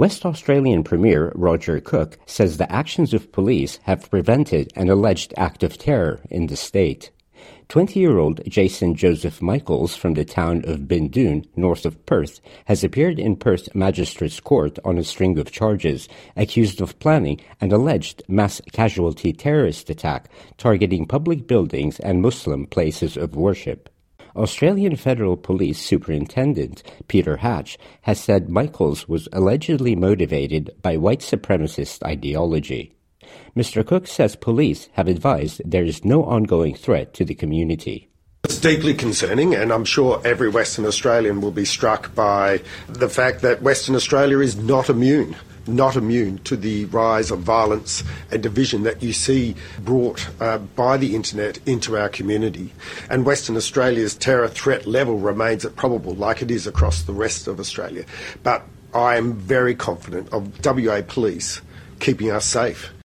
West Australian Premier Roger Cook says the actions of police have prevented an alleged act of terror in the state. 20-year-old Jason Joseph Michaels from the town of Bindoon, north of Perth, has appeared in Perth Magistrates Court on a string of charges, accused of planning an alleged mass casualty terrorist attack targeting public buildings and Muslim places of worship. Australian Federal Police Superintendent Peter Hatch has said Michaels was allegedly motivated by white supremacist ideology. Mr. Cook says police have advised there is no ongoing threat to the community. It's deeply concerning, and I'm sure every Western Australian will be struck by the fact that Western Australia is not immune to the rise of violence and division that you see brought by the internet into our community. And Western Australia's terror threat level remains at probable, like it is across the rest of Australia. But I am very confident of WA Police keeping us safe.